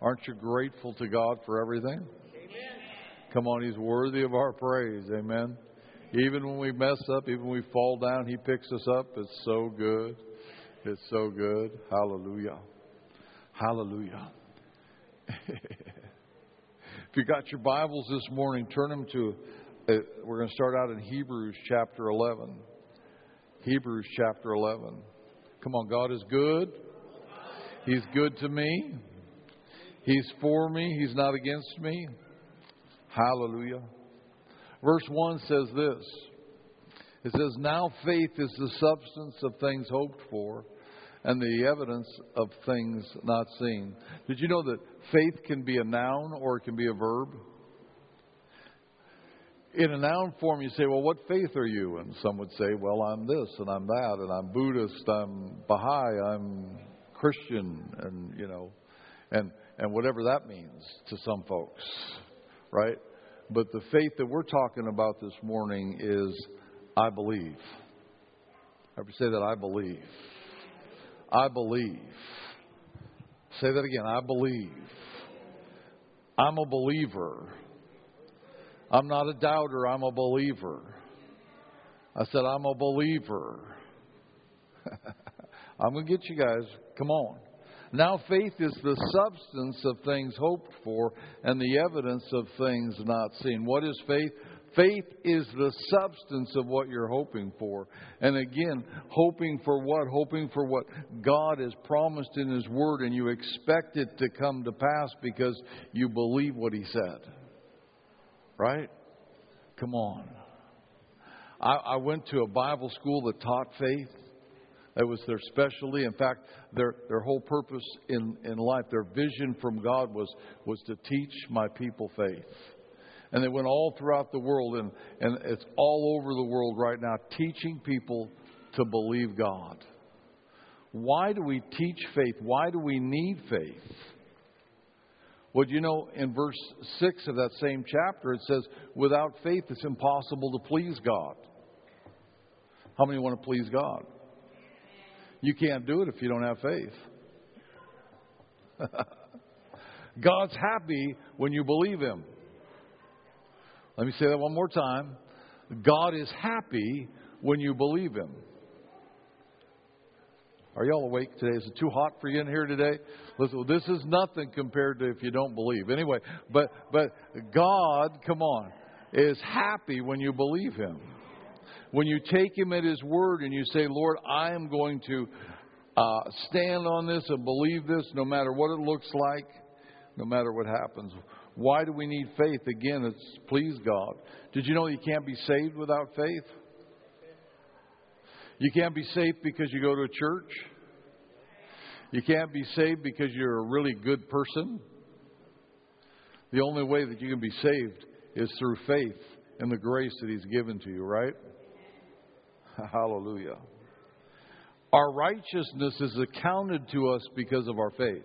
Aren't you grateful to God for everything? Amen. Come on, He's worthy of our praise. Amen. Even when we mess up, even when we fall down, He picks us up. It's so good. It's so good. Hallelujah. Hallelujah. If you got your Bibles this morning, turn them to, we're going to start out in Hebrews chapter 11. Hebrews chapter 11. Come on, God is good. He's good to me. He's for me. He's not against me. Hallelujah. Verse 1 says this. It says, now faith is the substance of things hoped for and the evidence of things not seen. Did you know that faith can be a noun or it can be a verb? In a noun form, you say, well, what faith are you? And some would say, well, I'm this and I'm that, and I'm Buddhist, I'm Baha'i, I'm Christian, and, you know, and whatever that means to some folks, right? But the faith that we're talking about this morning is, I believe. Ever say that? I believe. I believe. Say that again. I believe. I'm a believer. I'm not a doubter. I'm a believer. I said, I'm a believer. I'm going to get you guys. Come on. Now faith is the substance of things hoped for and the evidence of things not seen. What is faith? Faith is the substance of what you're hoping for. And again, hoping for what? Hoping for what God has promised in His Word, and you expect it to come to pass because you believe what He said. Right? Come on. I went to a Bible school that taught faith. That was their specialty. In fact, their whole purpose in life, their vision from God was to teach my people faith. And they went all throughout the world, and it's all over the world right now, teaching people to believe God. Why do we teach faith? Why do we need faith? Well, you know, in verse 6 of that same chapter, it says, without faith, it's impossible to please God. How many want to please God? You can't do it if you don't have faith. God's happy when you believe Him. Let me say that one more time. God is happy when you believe Him. Are y'all awake today? Is it too hot for you in here today? Listen, this is nothing compared to if you don't believe. Anyway, but God, come on, is happy when you believe Him. When you take Him at His word and you say, Lord, I am going to stand on this and believe this no matter what it looks like, no matter what happens. Why do we need faith? Again, it's please God. Did you know you can't be saved without faith? You can't be saved because you go to a church. You can't be saved because you're a really good person. The only way that you can be saved is through faith in the grace that He's given to you, right? Hallelujah. Our righteousness is accounted to us because of our faith.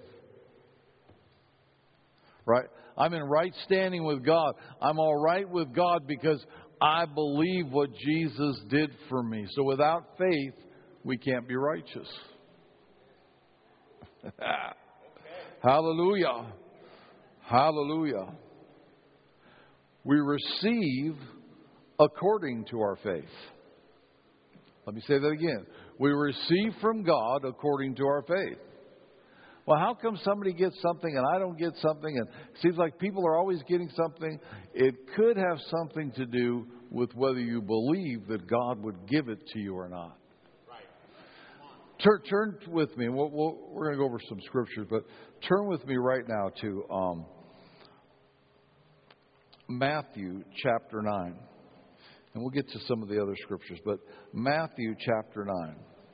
Right? I'm in right standing with God. I'm all right with God because I believe what Jesus did for me. So without faith, we can't be righteous. Hallelujah. Hallelujah. We receive according to our faith. Let me say that again. We receive from God according to our faith. Well, how come somebody gets something and I don't get something? And it seems like people are always getting something. It could have something to do with whether you believe that God would give it to you or not. Right. Turn with me. We're going to go over some scriptures, but turn with me right now to Matthew chapter 9. And we'll get to some of the other scriptures, but Matthew chapter 9.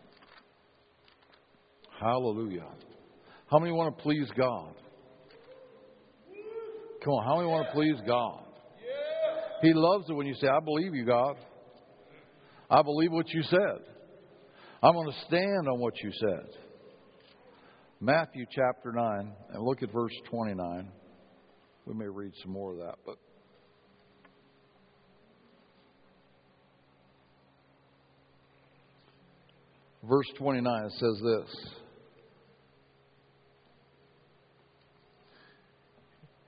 Hallelujah. How many want to please God? Come on, how many want to please God? He loves it when you say, I believe you, God. I believe what you said. I'm going to stand on what you said. Matthew chapter 9, and look at verse 29. We may read some more of that, but verse 29 says this.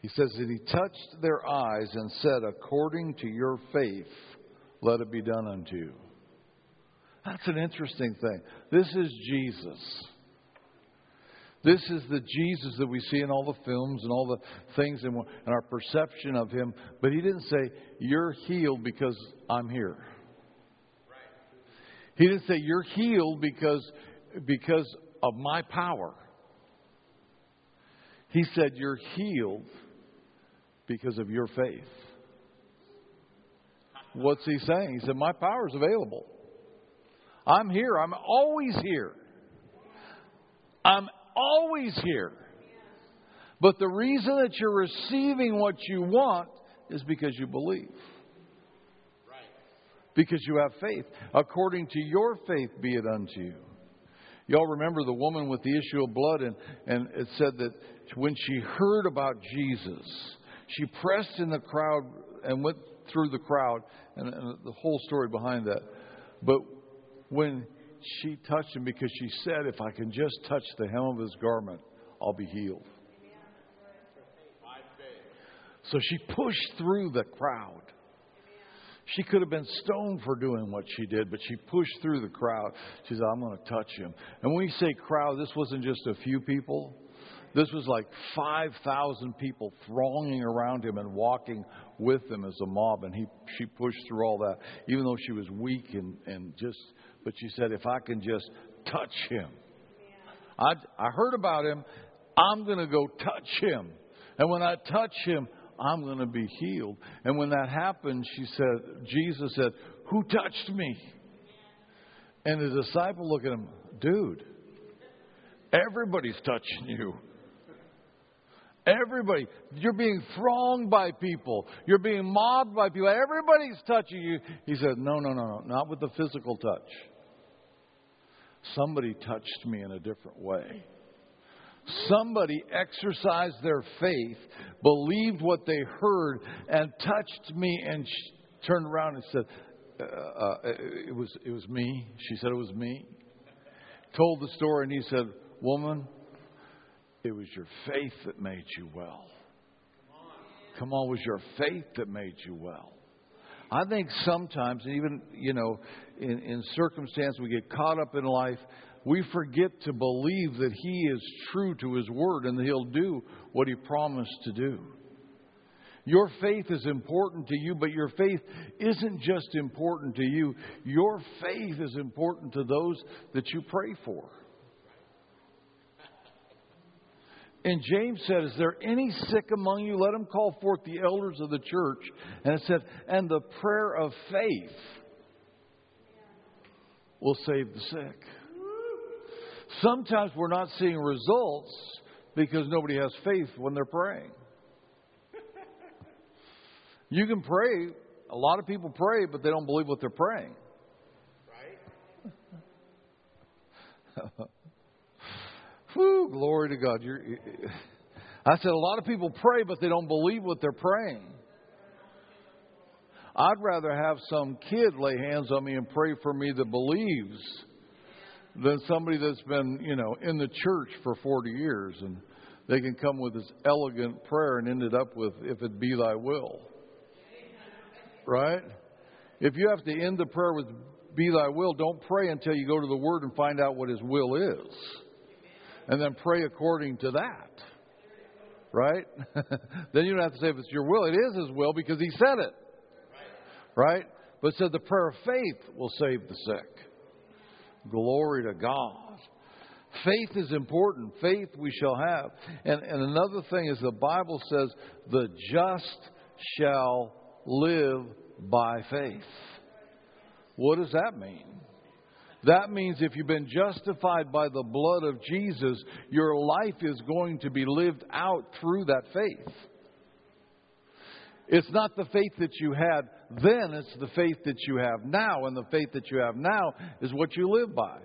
He says that He touched their eyes and said, according to your faith, let it be done unto you. That's an interesting thing. This is Jesus. This is the Jesus that we see in all the films and all the things and our perception of Him. But He didn't say, you're healed because I'm here. He didn't say, you're healed because of my power. He said, you're healed because of your faith. What's He saying? He said, my power is available. I'm here. I'm always here. I'm always here. But the reason that you're receiving what you want is because you believe. Because you have faith. According to your faith be it unto you. Y'all remember the woman with the issue of blood, and it said that when she heard about Jesus, she pressed in the crowd and went through the crowd, and the whole story behind that. But when she touched Him, because she said, if I can just touch the hem of His garment, I'll be healed. So she pushed through the crowd. She could have been stoned for doing what she did, but she pushed through the crowd. She said, I'm going to touch Him. And when we say crowd, this wasn't just a few people. This was like 5,000 people thronging around Him and walking with Him as a mob. And she pushed through all that, even though she was weak but she said, if I can just touch Him. I heard about Him. I'm going to go touch Him. And when I touch Him, I'm going to be healed. And when that happened, Jesus said, who touched me? And the disciple looked at him, dude, everybody's touching you. Everybody. You're being thronged by people. You're being mobbed by people. Everybody's touching you. He said, no, not with the physical touch. Somebody touched me in a different way. Somebody exercised their faith, believed what they heard, and touched me, and turned around and said, it was me. She said it was me. Told the story, and he said, woman, it was your faith that made you well. Come on, it was your faith that made you well. I think sometimes, even, in circumstance we get caught up in life, we forget to believe that He is true to His word and that He'll do what He promised to do. Your faith is important to you, but your faith isn't just important to you. Your faith is important to those that you pray for. And James said, is there any sick among you? Let him call forth the elders of the church. And it said, and the prayer of faith will save the sick. Sometimes we're not seeing results because nobody has faith when they're praying. You can pray. A lot of people pray, but they don't believe what they're praying. Right? Whew, glory to God. I said a lot of people pray, but they don't believe what they're praying. I'd rather have some kid lay hands on me and pray for me that believes than somebody that's been, in the church for 40 years and they can come with this elegant prayer and end it up with, if it be thy will. Right? If you have to end the prayer with be thy will, don't pray until you go to the Word and find out what His will is. And then pray according to that. Right? Then you don't have to say if it's your will. It is His will because He said it. Right? But it said the prayer of faith will save the sick. Glory to God. Faith is important. Faith we shall have. And another thing is the Bible says the just shall live by faith. What does that mean? That means if you've been justified by the blood of Jesus, your life is going to be lived out through that faith. It's not the faith that you had then, it's the faith that you have now. And the faith that you have now is what you live by.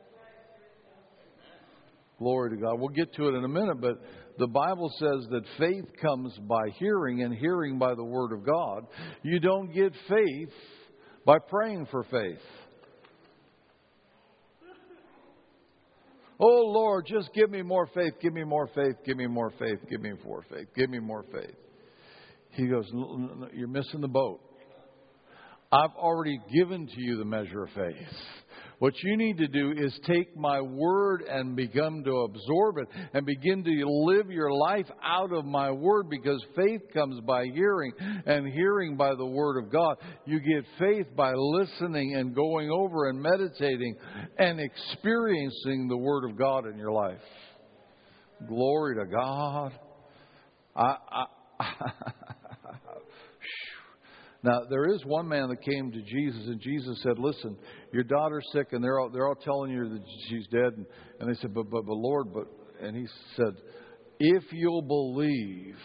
Glory to God. We'll get to it in a minute, but the Bible says that faith comes by hearing and hearing by the Word of God. You don't get faith by praying for faith. Oh, Lord, just give me more faith, give me more faith, give me more faith, give me more faith, give me more faith. He goes, you're missing the boat. I've already given to you the measure of faith. What you need to do is take my word and begin to absorb it and begin to live your life out of my word, because faith comes by hearing and hearing by the word of God. You get faith by listening and going over and meditating and experiencing the word of God in your life. Glory to God. Now, there is one man that came to Jesus, and Jesus said, listen, your daughter's sick, and they're all telling you that she's dead. And they said, but Lord, and he said, if you'll believe,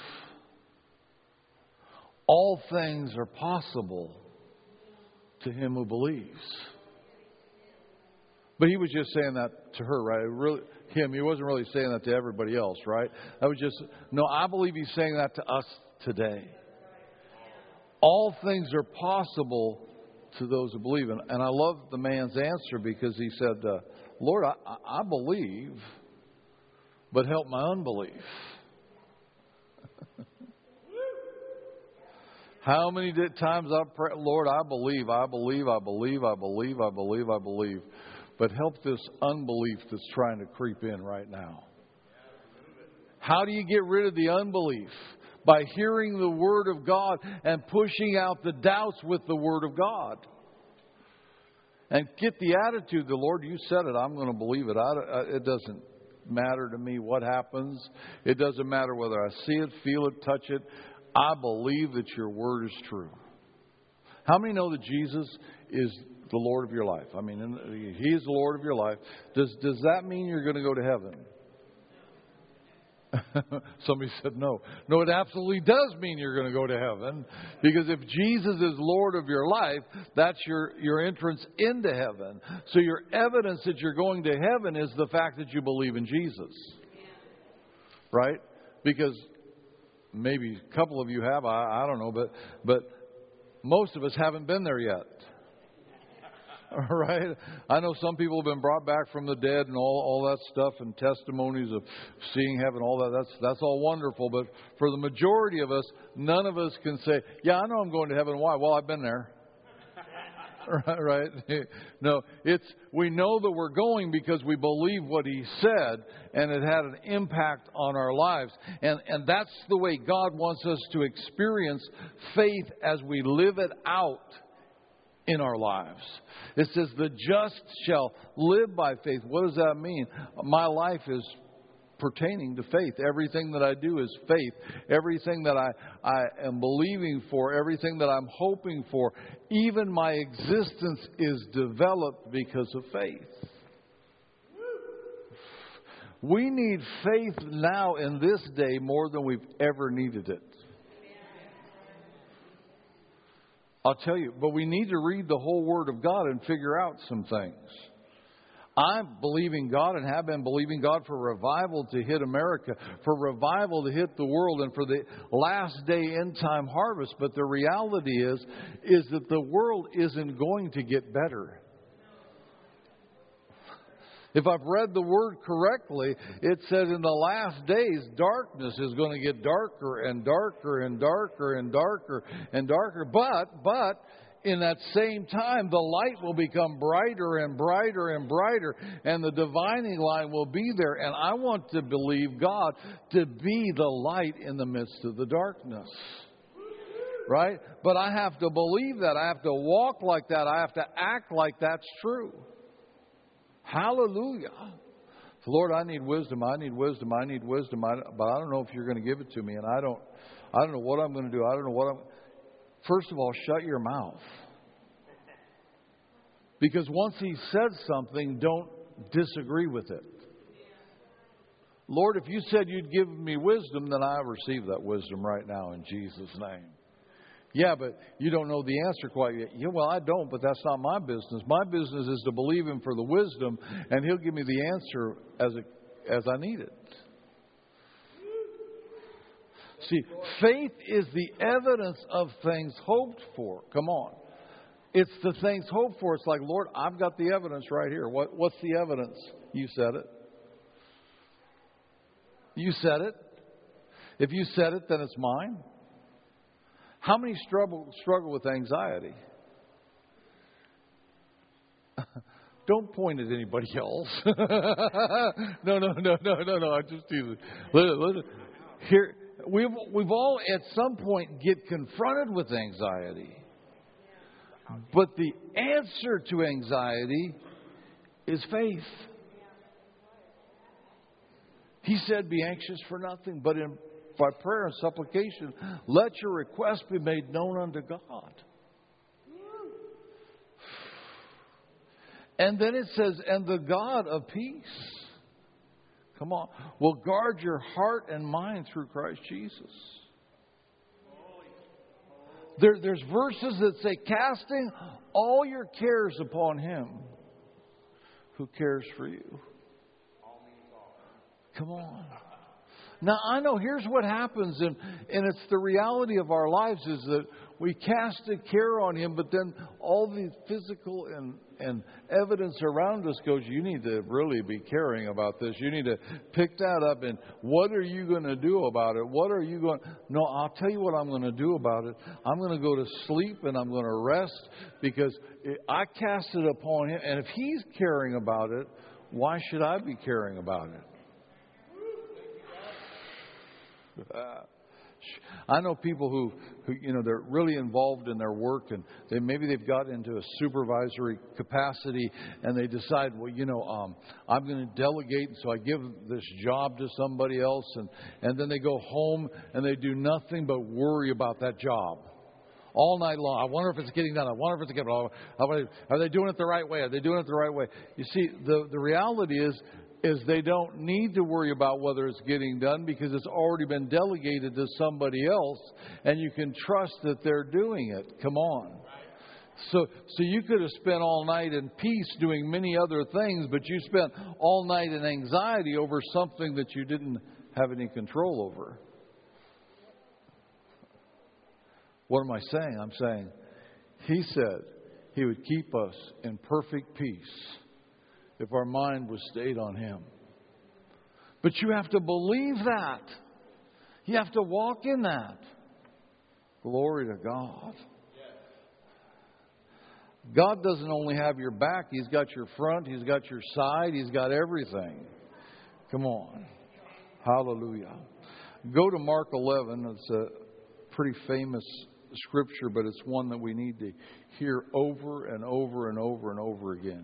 all things are possible to him who believes. But he was just saying that to her, right? Really, him. He wasn't really saying that to everybody else, right? I believe he's saying that to us today. All things are possible to those who believe. And I love the man's answer, because he said, Lord, I believe, but help my unbelief. How many times I've prayed, Lord, I believe, but help this unbelief that's trying to creep in right now. How do you get rid of the unbelief? By hearing the Word of God and pushing out the doubts with the Word of God. And get the attitude, the Lord, you said it, I'm going to believe it. It doesn't matter to me what happens. It doesn't matter whether I see it, feel it, touch it. I believe that your Word is true. How many know that Jesus is the Lord of your life? I mean, He is the Lord of your life. Does that mean you're going to go to heaven? Somebody said no. No, it absolutely does mean you're going to go to heaven. Because if Jesus is Lord of your life, that's your entrance into heaven. So your evidence that you're going to heaven is the fact that you believe in Jesus. Right? Because maybe a couple of you have, I don't know, but most of us haven't been there yet. All right? I know some people have been brought back from the dead and all that stuff, and testimonies of seeing heaven, all that. That's all wonderful. But for the majority of us, none of us can say, yeah, I know I'm going to heaven. Why? Well, I've been there. Right? No, we know that we're going because we believe what He said, and it had an impact on our lives. And that's the way God wants us to experience faith as we live it out in our lives. It says the just shall live by faith. What does that mean? My life is pertaining to faith. Everything that I do is faith. Everything that I am believing for, everything that I'm hoping for, even my existence is developed because of faith. We need faith now in this day more than we've ever needed it. I'll tell you, but we need to read the whole Word of God and figure out some things. I'm believing God and have been believing God for revival to hit America, for revival to hit the world, and for the last day end time harvest. But the reality is that the world isn't going to get better. If I've read the Word correctly, it says in the last days, darkness is going to get darker and darker and darker and darker and darker. But in that same time, the light will become brighter and brighter and brighter, and the divining line will be there. And I want to believe God to be the light in the midst of the darkness. Right? But I have to believe that. I have to walk like that. I have to act like that's true. Hallelujah. Lord, I need wisdom. I need wisdom. I need wisdom. But I don't know if you're going to give it to me. And I don't know what I'm going to do. I don't know what I'm... First of all, shut your mouth. Because once He said something, don't disagree with it. Lord, if you said you'd give me wisdom, then I receive that wisdom right now in Jesus' name. Yeah, but you don't know the answer quite yet. Yeah, well, I don't, but that's not my business. My business is to believe Him for the wisdom, and He'll give me the answer as I need it. See, faith is the evidence of things hoped for. Come on. It's the things hoped for. It's like, Lord, I've got the evidence right here. What's the evidence? You said it. You said it. If you said it, then it's mine. How many struggle with anxiety? Don't point at anybody else. No. I just teasing. Listen. Here, we've all at some point get confronted with anxiety. But the answer to anxiety is faith. He said, be anxious for nothing, but by prayer and supplication, let your request be made known unto God. And then it says, and the God of peace, come on, will guard your heart and mind through Christ Jesus. There's verses that say, casting all your cares upon Him who cares for you. Come on. Now, I know here's what happens, and it's the reality of our lives is that we cast a care on Him, but then all the physical and evidence around us goes, you need to really be caring about this. You need to pick that up, and what are you going to do about it? What are you going... No, I'll tell you what I'm going to do about it. I'm going to go to sleep, and I'm going to rest, because I cast it upon Him, and if He's caring about it, why should I be caring about it? I know people who they're really involved in their work, and maybe they've got into a supervisory capacity, and they decide, I'm going to delegate, so I give this job to somebody else, and then they go home and they do nothing but worry about that job all night long. I wonder if it's getting done. I wonder if it's getting done. Are they doing it the right way? Are they doing it the right way? You see, the reality is they don't need to worry about whether it's getting done because it's already been delegated to somebody else, and you can trust that they're doing it. Come on. So you could have spent all night in peace doing many other things, but you spent all night in anxiety over something that you didn't have any control over. What am I saying? I'm saying He said He would keep us in perfect peace if our mind was stayed on Him. But you have to believe that. You have to walk in that. Glory to God. God doesn't only have your back. He's got your front. He's got your side. He's got everything. Come on. Hallelujah. Go to Mark 11. It's a pretty famous scripture, but it's one that we need to hear over and over and over and over again.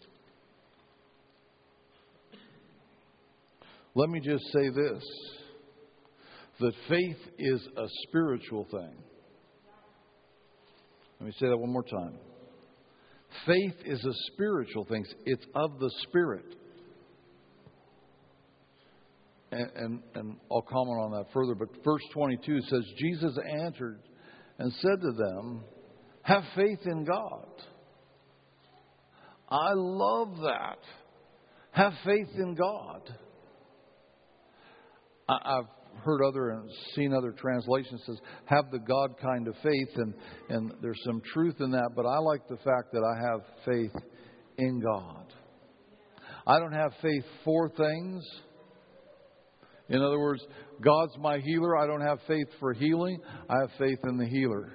Let me just say this, that faith is a spiritual thing. Let me say that one more time. Faith is a spiritual thing. It's of the Spirit. And I'll comment on that further, but verse 22 says, Jesus answered and said to them, have faith in God. I love that. Have faith in God. I've heard and seen other translations says, have the God kind of faith, and there's some truth in that, but I like the fact that I have faith in God. I don't have faith for things. In other words, God's my healer. I don't have faith for healing. I have faith in the healer.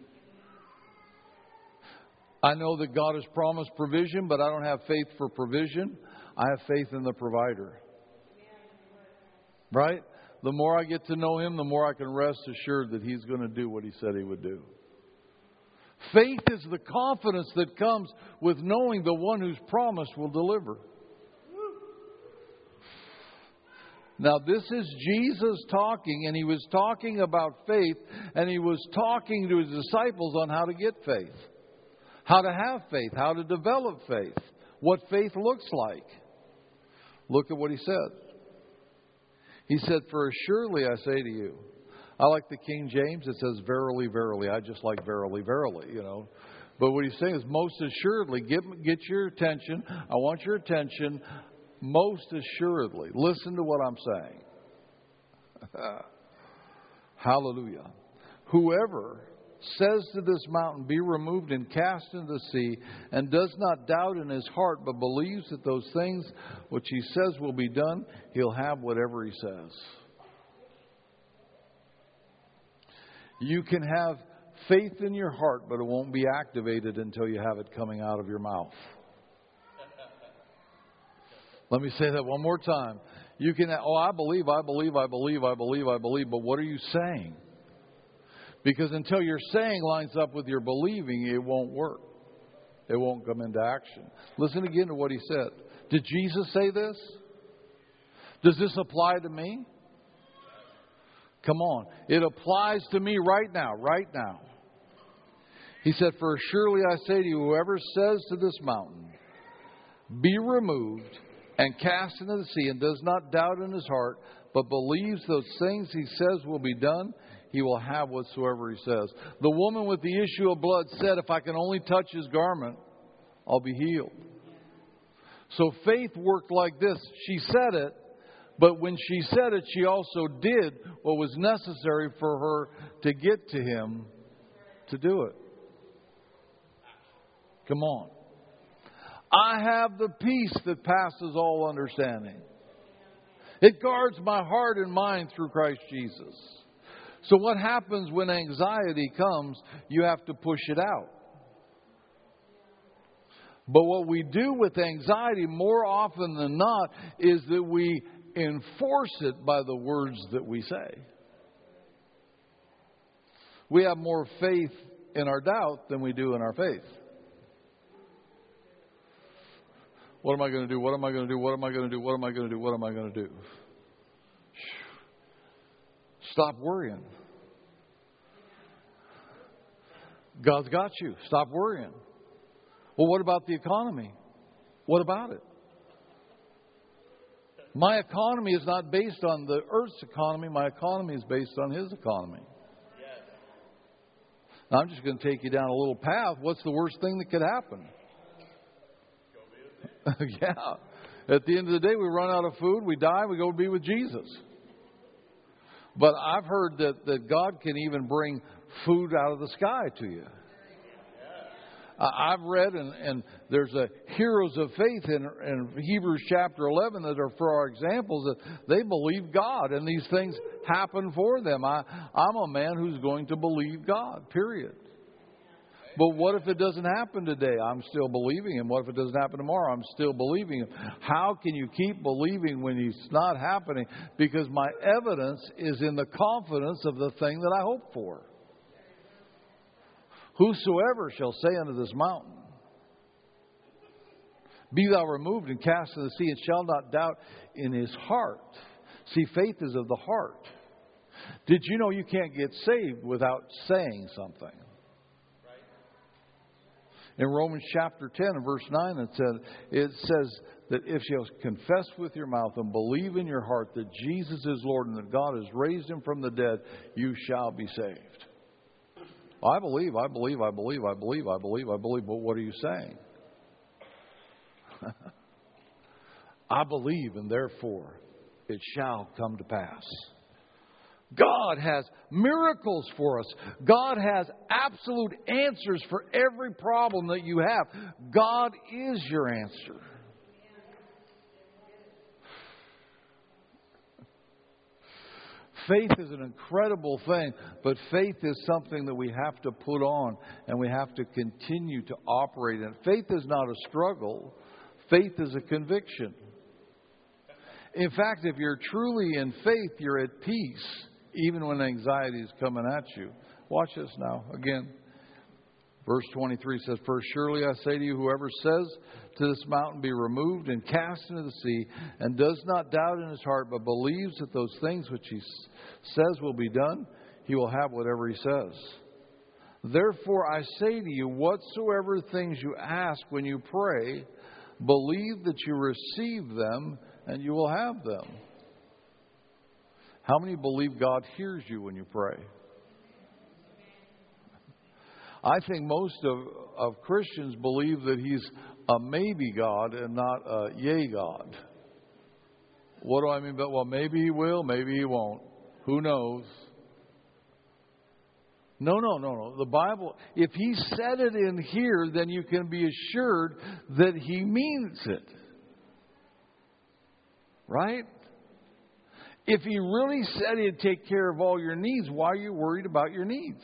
I know that God has promised provision, but I don't have faith for provision. I have faith in the provider. Right? The more I get to know Him, the more I can rest assured that He's going to do what He said He would do. Faith is the confidence that comes with knowing the one who's promised will deliver. Now, this is Jesus talking, and He was talking about faith, and He was talking to His disciples on how to get faith, how to have faith, how to develop faith, what faith looks like. Look at what He said. He said, for assuredly I say to you. I like the King James. It says, verily, verily. I just like verily, verily, But what He's saying is, most assuredly, get your attention. I want your attention. Most assuredly. Listen to what I'm saying. Hallelujah. Whoever says to this mountain, be removed and cast into the sea, and does not doubt in his heart, but believes that those things which he says will be done, he'll have whatever he says. You can have faith in your heart, but it won't be activated until you have it coming out of your mouth. Let me say that one more time. You can, I believe, but what are you saying? Because until your saying lines up with your believing, it won't work. It won't come into action. Listen again to what he said. Did Jesus say this? Does this apply to me? Come on. It applies to me right now, right now. He said, for surely I say to you, whoever says to this mountain, be removed and cast into the sea, and does not doubt in his heart, but believes those things he says will be done, he will have whatsoever he says. The woman with the issue of blood said, if I can only touch his garment, I'll be healed. So faith worked like this. She said it, but when she said it, she also did what was necessary for her to get to him to do it. Come on. I have the peace that passes all understanding. It guards my heart and mind through Christ Jesus. So what happens when anxiety comes? You have to push it out. But what we do with anxiety more often than not is that we enforce it by the words that we say. We have more faith in our doubt than we do in our faith. What am I going to do? What am I going to do? What am I going to do? What am I going to do? What am I going to do? Stop worrying. God's got you. Stop worrying. Well, what about the economy? What about it? My economy is not based on the earth's economy. My economy is based on His economy. Now, I'm just going to take you down a little path. What's the worst thing that could happen? Yeah. At the end of the day, we run out of food, we die, we go be with Jesus. But I've heard that God can even bring food out of the sky to you. I've read, and there's a heroes of faith in Hebrews chapter 11 that are for our examples, that they believe God, and these things happen for them. I'm a man who's going to believe God, period. But what if it doesn't happen today? I'm still believing Him. What if it doesn't happen tomorrow? I'm still believing Him. How can you keep believing when it's not happening? Because my evidence is in the confidence of the thing that I hope for. Whosoever shall say unto this mountain, be thou removed and cast into the sea, and shall not doubt in his heart. See, faith is of the heart. Did you know you can't get saved without saying something? In Romans chapter 10 and verse 9, it says that if you confess with your mouth and believe in your heart that Jesus is Lord and that God has raised Him from the dead, you shall be saved. I believe. But what are you saying? I believe, and therefore it shall come to pass. God has miracles for us. God has absolute answers for every problem that you have. God is your answer. Faith is an incredible thing, but faith is something that we have to put on and we have to continue to operate in. Faith is not a struggle. Faith is a conviction. In fact, if you're truly in faith, you're at peace, even when anxiety is coming at you. Watch this now. Again, verse 23 says, for surely I say to you, whoever says to this mountain, be removed and cast into the sea, and does not doubt in his heart, but believes that those things which he says will be done, he will have whatever he says. Therefore I say to you, whatsoever things you ask when you pray, believe that you receive them, and you will have them. How many believe God hears you when you pray? I think most of Christians believe that He's a maybe God and not a yay God. What do I mean by, well, maybe He will, maybe He won't. Who knows? No. The Bible, if He said it in here, then you can be assured that He means it. Right? If He really said He'd take care of all your needs, why are you worried about your needs?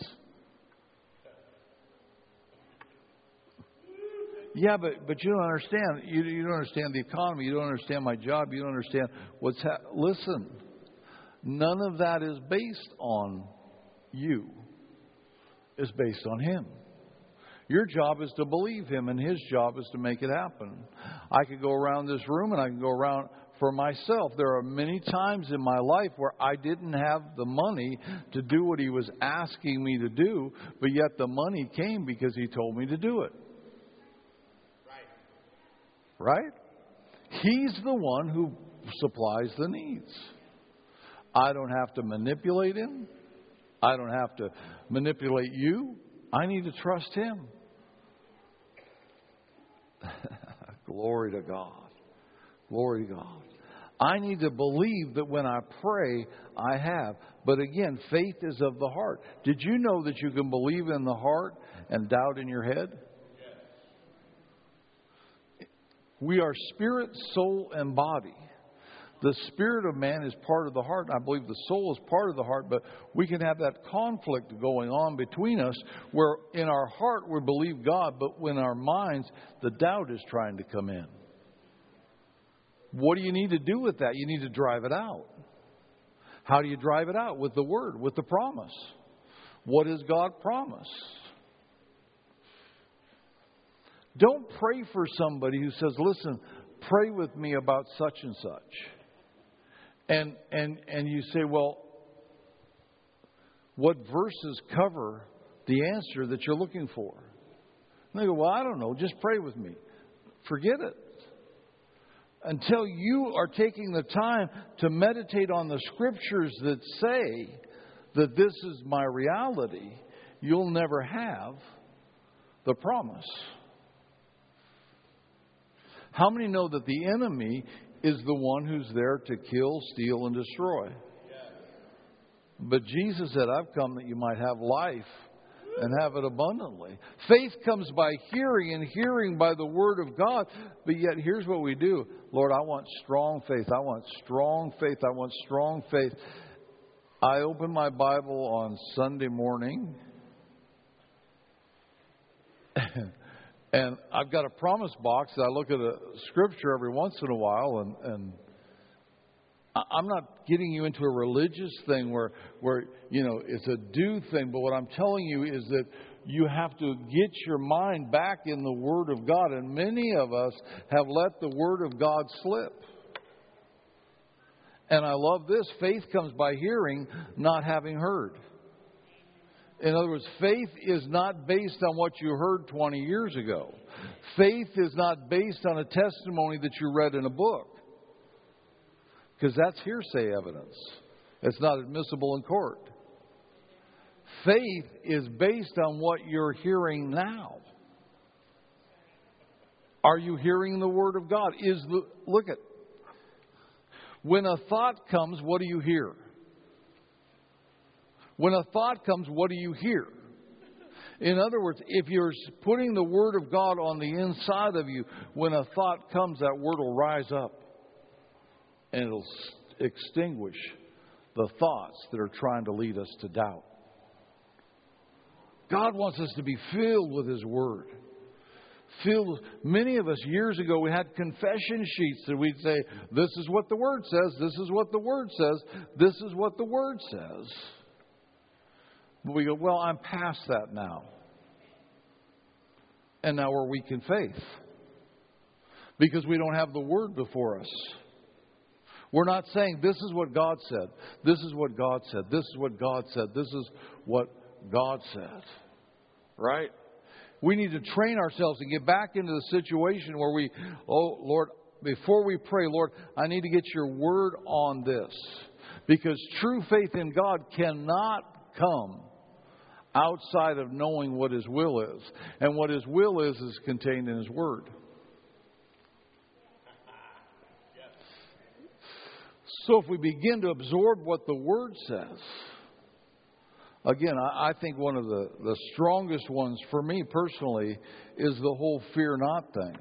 Yeah, but you don't understand. You don't understand the economy. You don't understand my job. You don't understand what's Listen, none of that is based on you. It's based on Him. Your job is to believe Him, and His job is to make it happen. I could go around this room, and I can go around for myself. There are many times in my life where I didn't have the money to do what He was asking me to do, but yet the money came because He told me to do it. Right? He's the one who supplies the needs. I don't have to manipulate Him. I don't have to manipulate you. I need to trust Him. Glory to God. Glory to God. I need to believe that when I pray, I have. But again, faith is of the heart. Did you know that you can believe in the heart and doubt in your head? We are spirit, soul, and body. The spirit of man is part of the heart. I believe the soul is part of the heart, but we can have that conflict going on between us where in our heart we believe God, but in our minds the doubt is trying to come in. What do you need to do with that? You need to drive it out. How do you drive it out? With the Word, with the promise. What does God promise? Don't pray for somebody who says, listen, pray with me about such and such. And you say, well, what verses cover the answer that you're looking for? And they go, well, I don't know. Just pray with me. Forget it. Until you are taking the time to meditate on the Scriptures that say that this is my reality, you'll never have the promise. How many know that the enemy is the one who's there to kill, steal, and destroy? But Jesus said, I've come that you might have life and have it abundantly. Faith comes by hearing, and hearing by the Word of God. But yet, here's what we do. Lord, I want strong faith. I want strong faith. I want strong faith. I open my Bible on Sunday morning. And I've got a promise box that I look at a scripture every once in a while, and I'm not getting you into a religious thing where it's a do thing, but what I'm telling you is that you have to get your mind back in the Word of God, and many of us have let the Word of God slip. And I love this, faith comes by hearing, not having heard. In other words, faith is not based on what you heard 20 years ago. Faith is not based on a testimony that you read in a book. Because that's hearsay evidence. It's not admissible in court. Faith is based on what you're hearing now. Are you hearing the Word of God? Look at, when a thought comes, what do you hear? When a thought comes, what do you hear? In other words, if you're putting the Word of God on the inside of you, when a thought comes, that Word will rise up and it'll extinguish the thoughts that are trying to lead us to doubt. God wants us to be filled with His Word. Many of us years ago, we had confession sheets that we'd say, this is what the Word says, this is what the Word says, this is what the Word says. But we go, well, I'm past that now. And now we're weak in faith. Because we don't have the Word before us. We're not saying, this is what God said. This is what God said. This is what God said. This is what God said. Right? We need to train ourselves and get back into the situation where Lord, before we pray, Lord, I need to get your Word on this. Because true faith in God cannot come outside of knowing what His will is. And what His will is contained in His Word. So if we begin to absorb what the Word says, Again, I think one of the strongest ones for me personally is the whole fear not thing.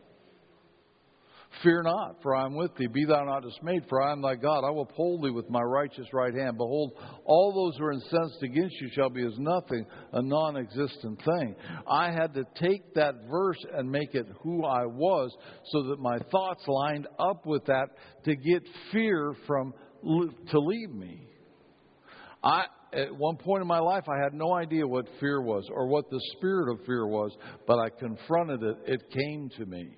Fear not, for I am with thee. Be thou not dismayed, for I am thy God. I will uphold thee with my righteous right hand. Behold, all those who are incensed against you shall be as nothing, a non-existent thing. I had to take that verse and make it who I was so that my thoughts lined up with that to get fear to leave me. At one point in my life, I had no idea what fear was or what the spirit of fear was, but I confronted it. It came to me.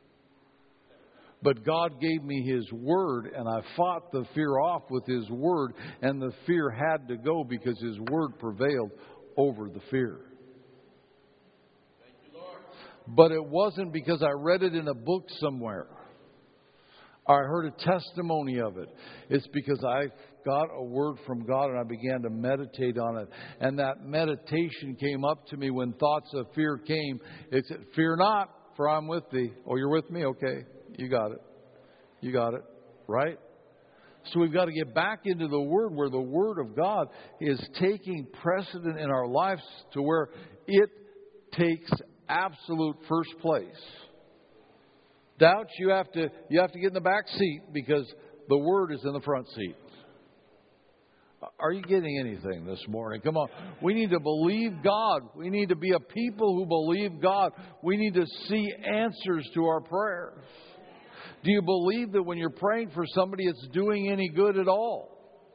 But God gave me His Word, and I fought the fear off with His Word, and the fear had to go because His Word prevailed over the fear. Thank you, Lord. But it wasn't because I read it in a book somewhere, or I heard a testimony of it. It's because I got a word from God, and I began to meditate on it. And that meditation came up to me when thoughts of fear came. It said, fear not, for I'm with thee. Oh, you're with me? Okay. You got it. You got it. Right? So we've got to get back into the Word where the Word of God is taking precedent in our lives to where it takes absolute first place. Doubts, you have to get in the back seat because the Word is in the front seat. Are you getting anything this morning? Come on. We need to believe God. We need to be a people who believe God. We need to see answers to our prayers. Do you believe that when you're praying for somebody, it's doing any good at all?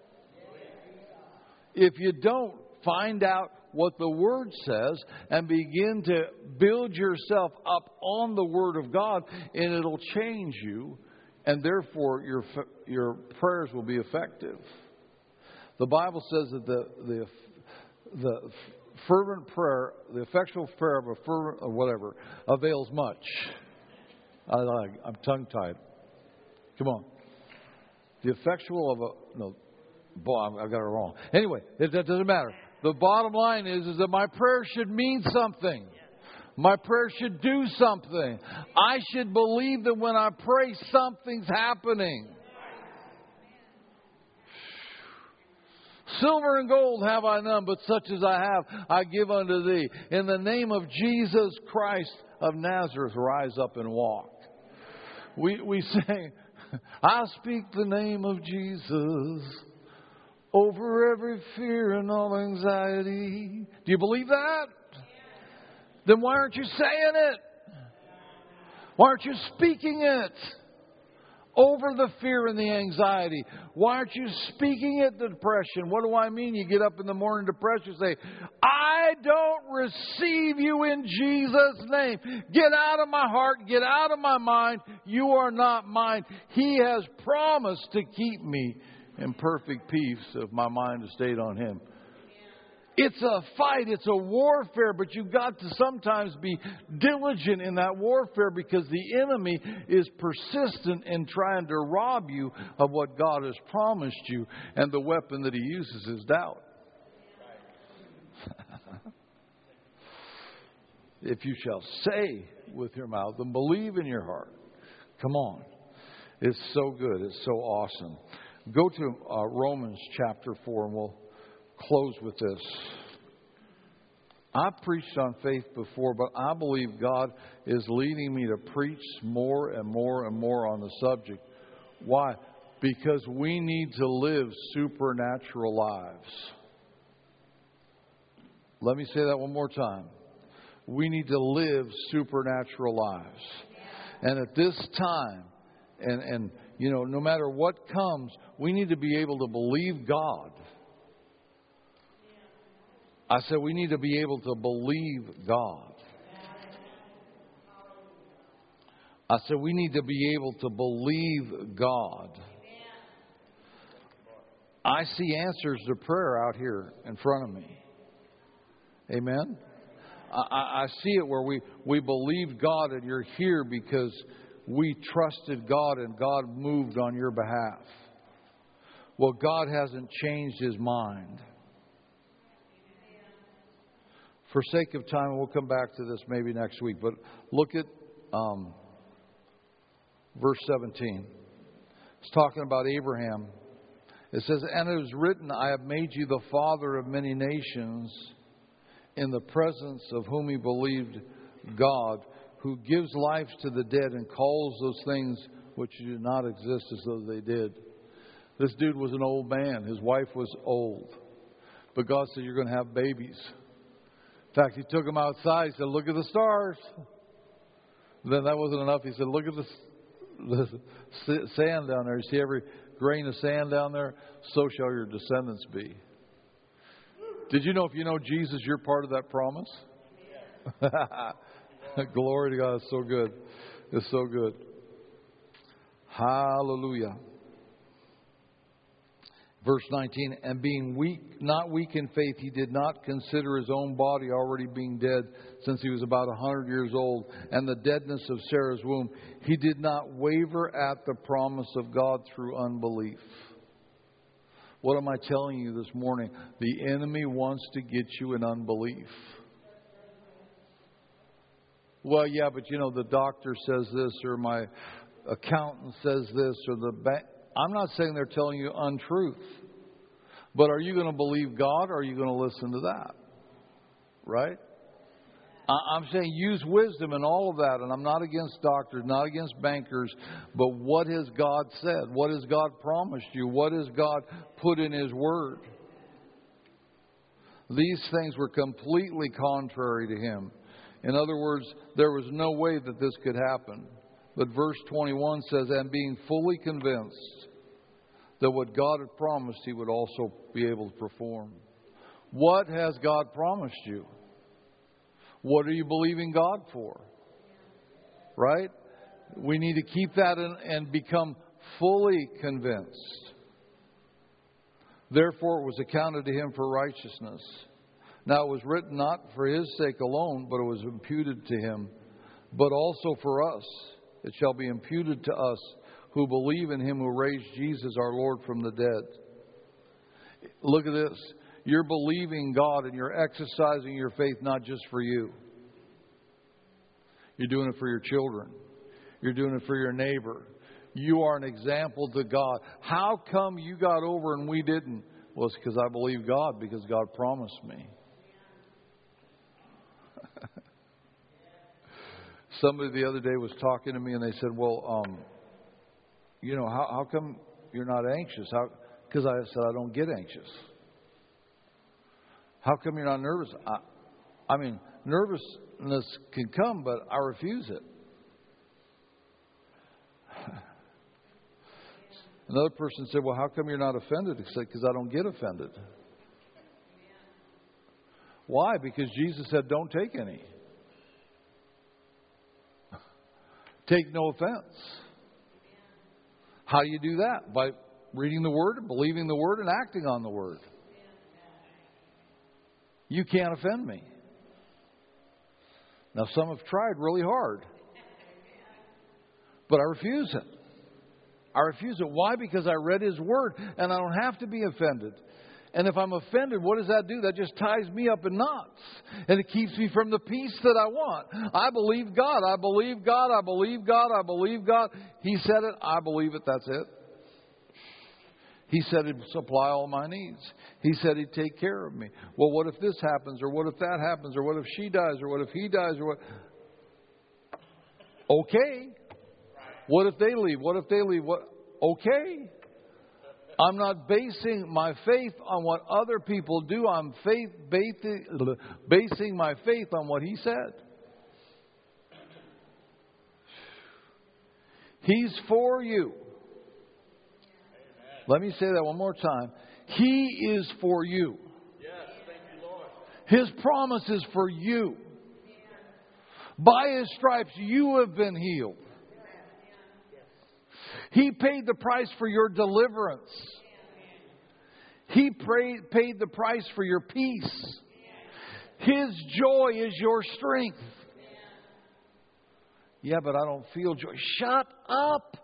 If you don't, find out what the Word says and begin to build yourself up on the Word of God, and it'll change you, and therefore your prayers will be effective. The Bible says that the fervent prayer, the effectual prayer of a fervent or whatever, avails much. I'm tongue-tied. Come on. The effectual of a... No, boy, I got it wrong. Anyway, that doesn't matter. The bottom line is that my prayer should mean something. My prayer should do something. I should believe that when I pray, something's happening. Silver and gold have I none, but such as I have, I give unto thee. In the name of Jesus Christ of Nazareth, rise up and walk. We sing, I speak the name of Jesus over every fear and all anxiety. Do you believe that? Then why aren't you saying it? Why aren't you speaking it over the fear and the anxiety? Why aren't you speaking it, the depression? What do I mean? You get up in the morning depressed, you say, I don't receive you in Jesus' name. Get out of my heart. Get out of my mind. You are not mine. He has promised to keep me in perfect peace if my mind is stayed on Him. It's a fight. It's a warfare, but you've got to sometimes be diligent in that warfare because the enemy is persistent in trying to rob you of what God has promised you, and the weapon that he uses is doubt. If you shall say with your mouth and believe in your heart. Come on. It's so good. It's so awesome. Go to Romans chapter 4 and we'll close with this. I preached on faith before, but I believe God is leading me to preach more and more and more on the subject. Why? Because we need to live supernatural lives. Let me say that one more time. We need to live supernatural lives. And at this time, and you know, no matter what comes, we need to be able to believe God. I said we need to be able to believe God. I said we need to be able to believe God. I see answers to prayer out here in front of me. Amen? I see it where we believed God and you're here because we trusted God and God moved on your behalf. Well, God hasn't changed His mind. For sake of time, and we'll come back to this maybe next week, but look at verse 17. It's talking about Abraham. It says, and it is written, I have made you the father of many nations, in the presence of whom he believed God, who gives life to the dead and calls those things which do not exist as though they did. This dude was an old man. His wife was old. But God said, you're going to have babies. In fact, he took him outside. He said, look at the stars. Then that wasn't enough. He said, look at the sand down there. You see every grain of sand down there? So shall your descendants be. Did you know if you know Jesus, you're part of that promise? Glory to God. It's so good. It's so good. Hallelujah. Verse 19, and being weak, not weak in faith, he did not consider his own body already being dead, since he was about 100 years old, and the deadness of Sarah's womb. He did not waver at the promise of God through unbelief. What am I telling you this morning? The enemy wants to get you in unbelief. Well, yeah, but you know, the doctor says this, or my accountant says this, or the bank. I'm not saying they're telling you untruth. But are you going to believe God, or are you going to listen to that? Right? I'm saying use wisdom in all of that. And I'm not against doctors, not against bankers. But what has God said? What has God promised you? What has God put in His Word? These things were completely contrary to Him. In other words, there was no way that this could happen. But verse 21 says, and being fully convinced that what God had promised, He would also be able to perform. What has God promised you? What are you believing God for? Right? We need to keep that in and become fully convinced. Therefore, it was accounted to him for righteousness. Now, it was written not for his sake alone, but it was imputed to him, but also for us. It shall be imputed to us who believe in Him who raised Jesus our Lord from the dead. Look at this. You're believing God and you're exercising your faith not just for you. You're doing it for your children. You're doing it for your neighbor. You are an example to God. How come you got over and we didn't? Well, it's because I believe God, because God promised me. Somebody the other day was talking to me and they said, well, you know, how come you're not anxious? Because I said, I don't get anxious. How come you're not nervous? I mean, nervousness can come, but I refuse it. Another person said, well, how come you're not offended? I said, because I don't get offended. Why? Because Jesus said, don't take any. Take no offense. How do you do that? By reading the Word, believing the Word, and acting on the Word. You can't offend me. Now, some have tried really hard. But I refuse it. I refuse it. Why? Because I read His Word, and I don't have to be offended. And if I'm offended, what does that do? That just ties me up in knots. And it keeps me from the peace that I want. I believe God. I believe God. I believe God. I believe God. He said it. I believe it. That's it. He said He'd supply all my needs. He said He'd take care of me. Well, what if this happens? Or what if that happens? Or what if she dies? Or what if he dies? Or what? Okay. What if they leave? What if they leave? What? Okay. I'm not basing my faith on what other people do. I'm basing my faith on what He said. He's for you. Let me say that one more time. He is for you. Yes, thank you, Lord. His promise is for you. By His stripes you have been healed. He paid the price for your deliverance. He paid the price for your peace. His joy is your strength. Yeah, but I don't feel joy. Shut up.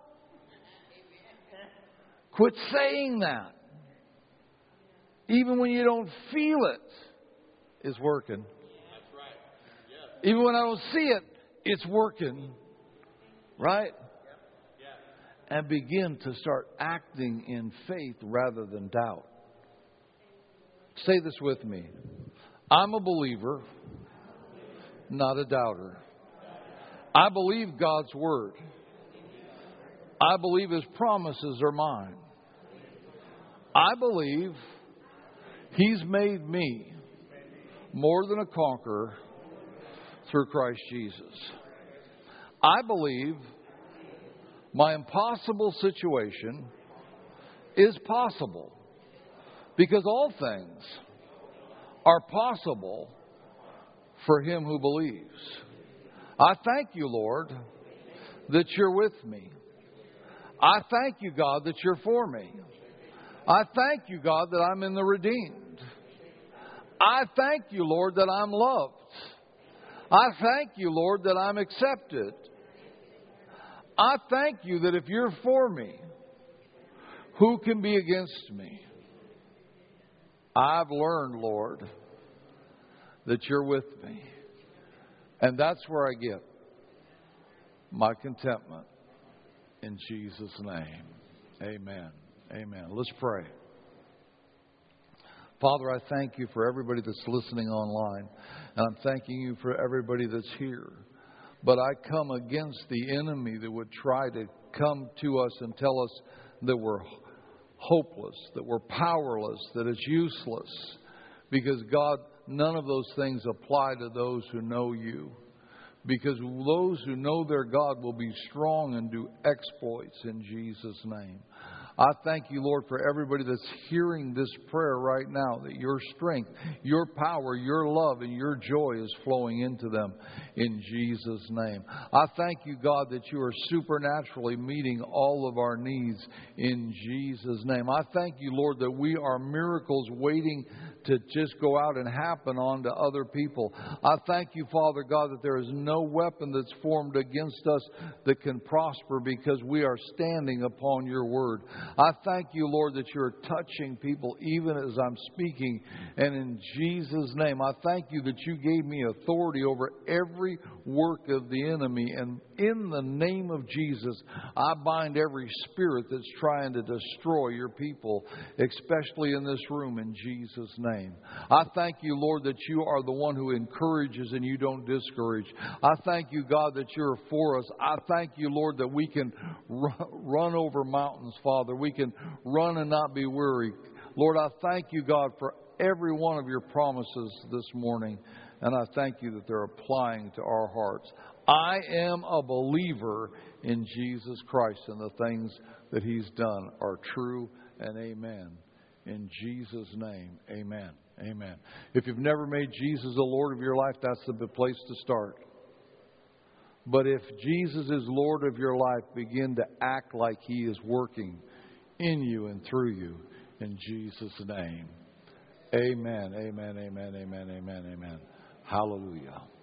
Quit saying that. Even when you don't feel it, it's working. That's right. Yes. Even when I don't see it, it's working. Right? and begin to start acting in faith rather than doubt. Say this with me. I'm a believer, not a doubter. I believe God's Word. I believe His promises are mine. I believe He's made me more than a conqueror through Christ Jesus. I believe my impossible situation is possible because all things are possible for him who believes. I thank you, Lord, that you're with me. I thank you, God, that you're for me. I thank you, God, that I'm in the redeemed. I thank you, Lord, that I'm loved. I thank you, Lord, that I'm accepted. I thank you that if you're for me, who can be against me? I've learned, Lord, that you're with me. And that's where I get my contentment in Jesus' name. Amen. Amen. Let's pray. Father, I thank you for everybody that's listening online. And I'm thanking you for everybody that's here. But I come against the enemy that would try to come to us and tell us that we're hopeless, that we're powerless, that it's useless. Because God, none of those things apply to those who know you. Because those who know their God will be strong and do exploits in Jesus' name. I thank you, Lord, for everybody that's hearing this prayer right now, that your strength, your power, your love, and your joy is flowing into them in Jesus' name. I thank you, God, that you are supernaturally meeting all of our needs in Jesus' name. I thank you, Lord, that we are miracles waiting to just go out and happen on to other people. I thank you, Father God, that there is no weapon that's formed against us that can prosper because we are standing upon your word. I thank you, Lord, that you're touching people even as I'm speaking. And in Jesus' name, I thank you that you gave me authority over every work of the enemy. And in the name of Jesus, I bind every spirit that's trying to destroy your people, especially in this room, in Jesus' name. I thank you, Lord, that you are the one who encourages and you don't discourage. I thank you, God, that you're for us. I thank you, Lord, that we can run over mountains, Father. We can run and not be weary. Lord, I thank you, God, for every one of your promises this morning. And I thank you that they're applying to our hearts. I am a believer in Jesus Christ, and the things that He's done are true and amen. In Jesus' name, amen. Amen. If you've never made Jesus the Lord of your life, that's the place to start. But if Jesus is Lord of your life, begin to act like He is working in you and through you. In Jesus' name. Amen. Amen. Amen. Amen. Amen. Amen. Hallelujah.